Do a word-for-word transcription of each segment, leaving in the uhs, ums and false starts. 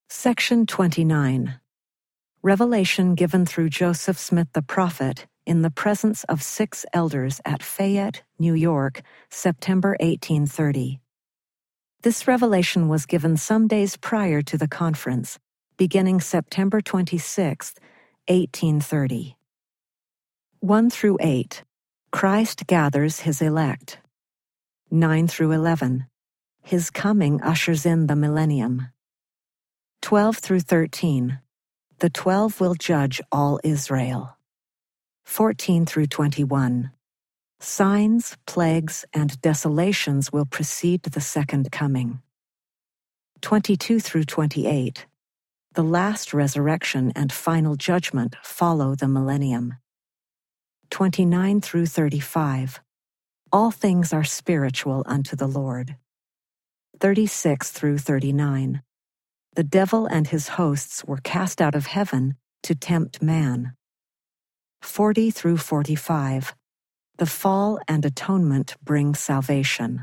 Section twenty-nine. Revelation given through Joseph Smith the prophet in the presence of six elders at Fayette, New York, September eighteen thirty. This revelation was given some days prior to the conference, beginning September twenty-sixth, eighteen thirty. one through eight. Christ gathers his elect. nine through eleven. His coming ushers in the millennium. twelve through thirteen. The twelve will judge all Israel. fourteen through twenty-one. Signs, plagues, and desolations will precede the second coming. twenty-two through twenty-eight. The last resurrection and final judgment follow the millennium. twenty-nine through thirty-five. All things are spiritual unto the Lord. thirty-six through thirty-nine. The devil and his hosts were cast out of heaven to tempt man. forty through forty-five. The fall and atonement bring salvation.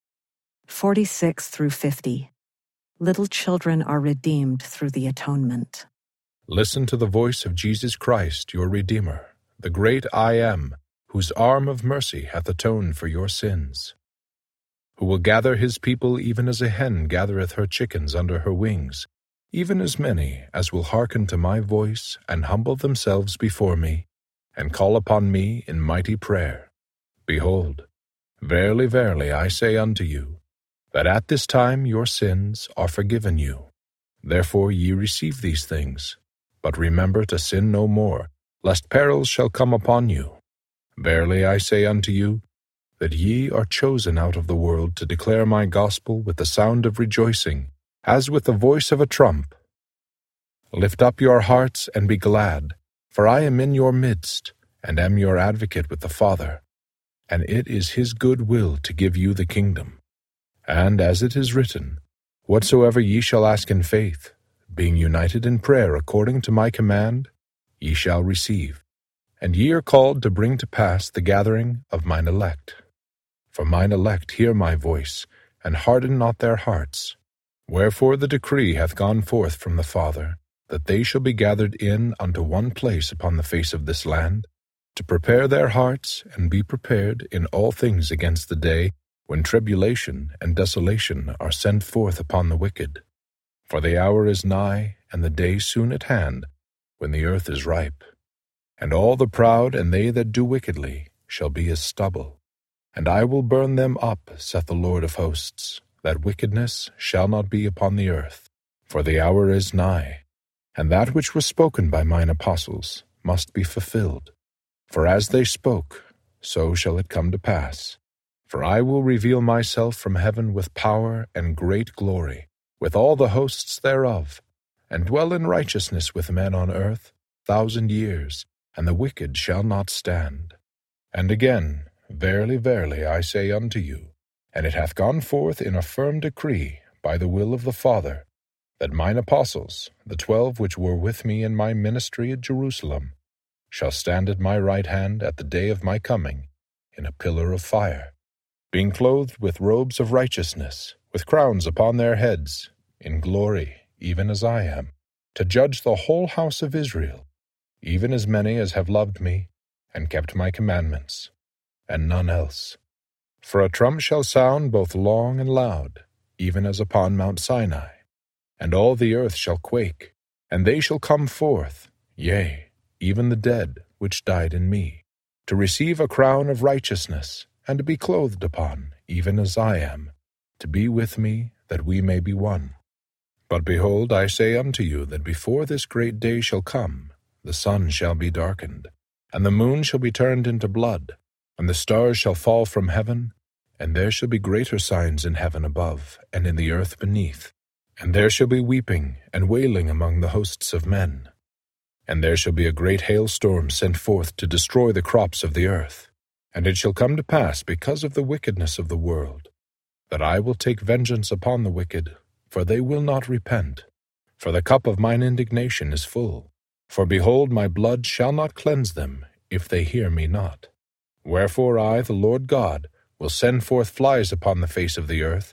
forty-six through fifty. Little children are redeemed through the atonement. Listen to the voice of Jesus Christ, your Redeemer, the great I Am, whose arm of mercy hath atoned for your sins, who will gather his people even as a hen gathereth her chickens under her wings, even as many as will hearken to my voice and humble themselves before me, and call upon me in mighty prayer. Behold, verily, verily, I say unto you, that at this time your sins are forgiven you. Therefore ye receive these things, but remember to sin no more, lest perils shall come upon you. Verily I say unto you, that ye are chosen out of the world to declare my gospel with the sound of rejoicing, as with the voice of a trump. Lift up your hearts and be glad, for I am in your midst, and am your advocate with the Father, and it is his good will to give you the kingdom. And as it is written, whatsoever ye shall ask in faith, being united in prayer according to my command, ye shall receive. And ye are called to bring to pass the gathering of mine elect. For mine elect hear my voice, and harden not their hearts. Wherefore the decree hath gone forth from the Father, that they shall be gathered in unto one place upon the face of this land, to prepare their hearts, and be prepared in all things against the day when tribulation and desolation are sent forth upon the wicked. For the hour is nigh, and the day soon at hand, when the earth is ripe. And all the proud and they that do wickedly shall be as stubble. And I will burn them up, saith the Lord of hosts, that wickedness shall not be upon the earth. For the hour is nigh, and that which was spoken by mine apostles must be fulfilled. For as they spoke, so shall it come to pass. For I will reveal myself from heaven with power and great glory, with all the hosts thereof, and dwell in righteousness with men on earth thousand years, and the wicked shall not stand. And again, verily, verily, I say unto you, and it hath gone forth in a firm decree by the will of the Father, that mine apostles, the twelve which were with me in my ministry at Jerusalem, shall stand at my right hand at the day of my coming, in a pillar of fire, being clothed with robes of righteousness, with crowns upon their heads, in glory, even as I am, to judge the whole house of Israel, even as many as have loved me, and kept my commandments, and none else. For a trump shall sound both long and loud, even as upon Mount Sinai, and all the earth shall quake, and they shall come forth, yea, even the dead which died in me, to receive a crown of righteousness, and to be clothed upon, even as I am, to be with me, that we may be one. But behold, I say unto you that before this great day shall come, the sun shall be darkened, and the moon shall be turned into blood, and the stars shall fall from heaven, and there shall be greater signs in heaven above, and in the earth beneath. And there shall be weeping and wailing among the hosts of men. And there shall be a great hailstorm sent forth to destroy the crops of the earth. And it shall come to pass, because of the wickedness of the world, that I will take vengeance upon the wicked, for they will not repent. For the cup of mine indignation is full. For behold, my blood shall not cleanse them, if they hear me not. Wherefore I, the Lord God, will send forth flies upon the face of the earth,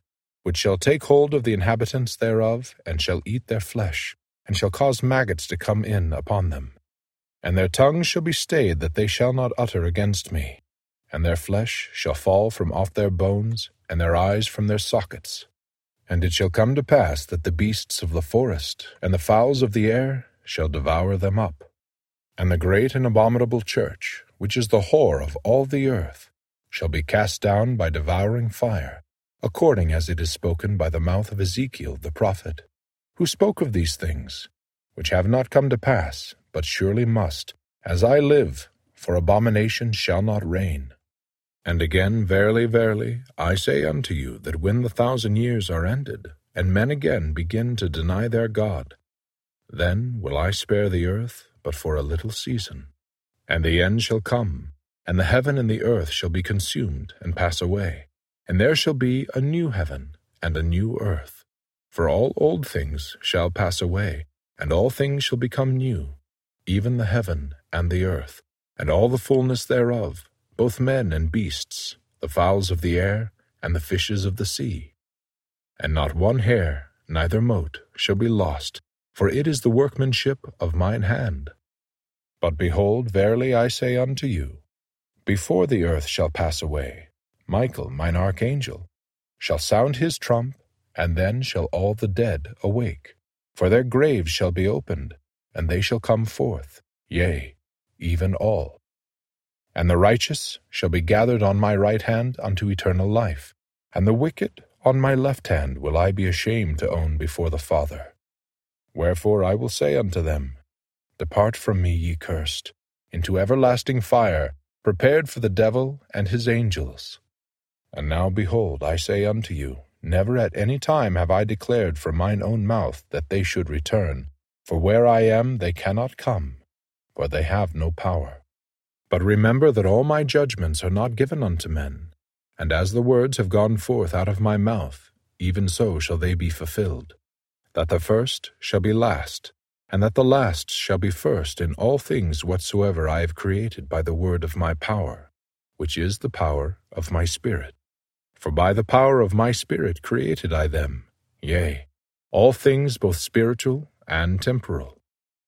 which shall take hold of the inhabitants thereof, and shall eat their flesh, and shall cause maggots to come in upon them. And their tongues shall be stayed, that they shall not utter against me. And their flesh shall fall from off their bones, and their eyes from their sockets. And it shall come to pass that the beasts of the forest, and the fowls of the air, shall devour them up. And the great and abominable church, which is the whore of all the earth, shall be cast down by devouring fire, according as it is spoken by the mouth of Ezekiel the prophet, who spoke of these things, which have not come to pass, but surely must, as I live, for abomination shall not reign. And again, verily, verily, I say unto you, that when the thousand years are ended, and men again begin to deny their God, then will I spare the earth but for a little season. And the end shall come, and the heaven and the earth shall be consumed and pass away, and there shall be a new heaven and a new earth. For all old things shall pass away, and all things shall become new, even the heaven and the earth, and all the fullness thereof, both men and beasts, the fowls of the air, and the fishes of the sea. And not one hair, neither mote, shall be lost, for it is the workmanship of mine hand. But behold, verily I say unto you, before the earth shall pass away, Michael, mine archangel, shall sound his trump, and then shall all the dead awake. For their graves shall be opened, and they shall come forth, yea, even all. And the righteous shall be gathered on my right hand unto eternal life, and the wicked on my left hand will I be ashamed to own before the Father. Wherefore I will say unto them, Depart from me, ye cursed, into everlasting fire, prepared for the devil and his angels. And now behold, I say unto you, never at any time have I declared from mine own mouth that they should return, for where I am they cannot come, for they have no power. But remember that all my judgments are not given unto men, and as the words have gone forth out of my mouth, even so shall they be fulfilled, that the first shall be last, and that the last shall be first in all things whatsoever I have created by the word of my power, which is the power of my Spirit. For by the power of my Spirit created I them, yea, all things both spiritual and temporal.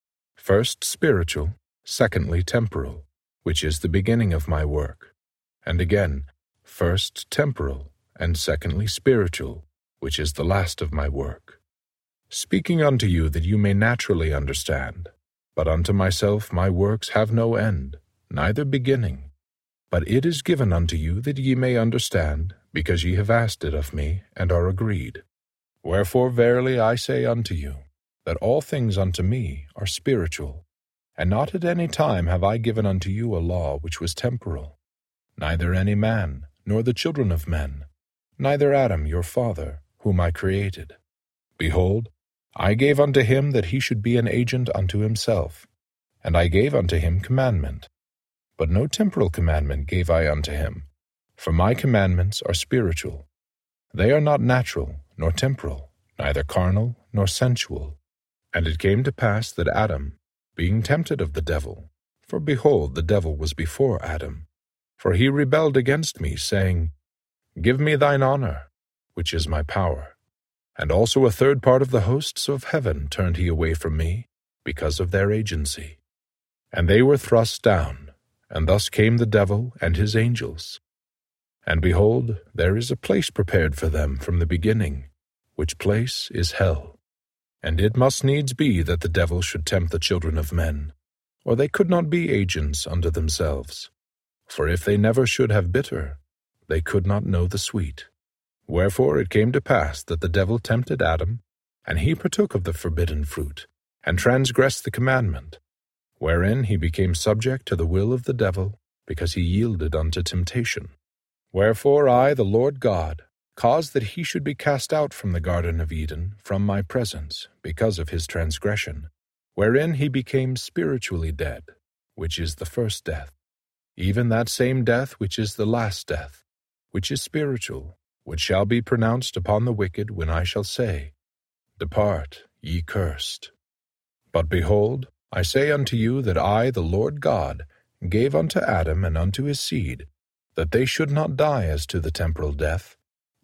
First spiritual, secondly temporal, which is the beginning of my work. And again, first temporal, and secondly spiritual, which is the last of my work. Speaking unto you that you may naturally understand, but unto myself my works have no end, neither beginning. But it is given unto you that ye may understand, because ye have asked it of me, and are agreed. Wherefore verily I say unto you, that all things unto me are spiritual, and not at any time have I given unto you a law which was temporal, neither any man, nor the children of men, neither Adam your father, whom I created. Behold, I gave unto him that he should be an agent unto himself, and I gave unto him commandment. But no temporal commandment gave I unto him, for my commandments are spiritual. They are not natural, nor temporal, neither carnal, nor sensual. And it came to pass that Adam, being tempted of the devil, for behold, the devil was before Adam, for he rebelled against me, saying, Give me thine honor, which is my power. And also a third part of the hosts of heaven turned he away from me, because of their agency. And they were thrust down, and thus came the devil and his angels. And behold, there is a place prepared for them from the beginning, which place is hell. And it must needs be that the devil should tempt the children of men, or they could not be agents unto themselves. For if they never should have bitter, they could not know the sweet. Wherefore it came to pass that the devil tempted Adam, and he partook of the forbidden fruit, and transgressed the commandment, wherein he became subject to the will of the devil, because he yielded unto temptation. Wherefore I, the Lord God, caused that he should be cast out from the Garden of Eden, from my presence, because of his transgression, wherein he became spiritually dead, which is the first death, even that same death which is the last death, which is spiritual, which shall be pronounced upon the wicked when I shall say, Depart, ye cursed. But behold, I say unto you that I, the Lord God, gave unto Adam and unto his seed, that they should not die as to the temporal death,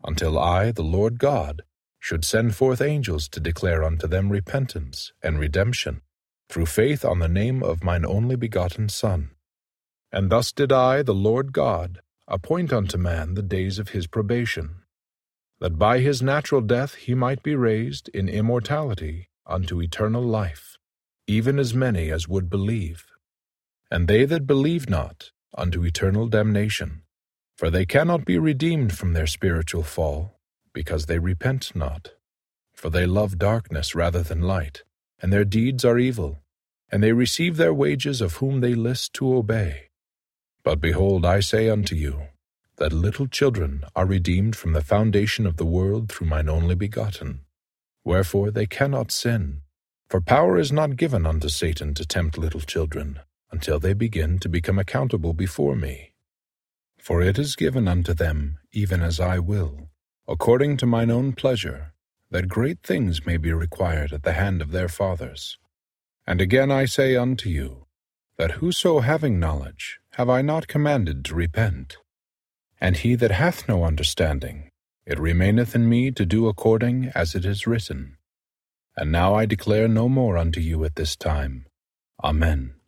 until I, the Lord God, should send forth angels to declare unto them repentance and redemption, through faith on the name of mine only begotten Son. And thus did I, the Lord God, appoint unto man the days of his probation, that by his natural death he might be raised in immortality unto eternal life, even as many as would believe. And they that believe not, unto eternal damnation. For they cannot be redeemed from their spiritual fall, because they repent not. For they love darkness rather than light, and their deeds are evil, and they receive their wages of whom they list to obey. But behold, I say unto you, that little children are redeemed from the foundation of the world through mine only begotten. Wherefore they cannot sin, for power is not given unto Satan to tempt little children, until they begin to become accountable before me. For it is given unto them, even as I will, according to mine own pleasure, that great things may be required at the hand of their fathers. And again I say unto you, that whoso having knowledge, have I not commanded to repent? And he that hath no understanding, it remaineth in me to do according as it is written. And now I declare no more unto you at this time. Amen.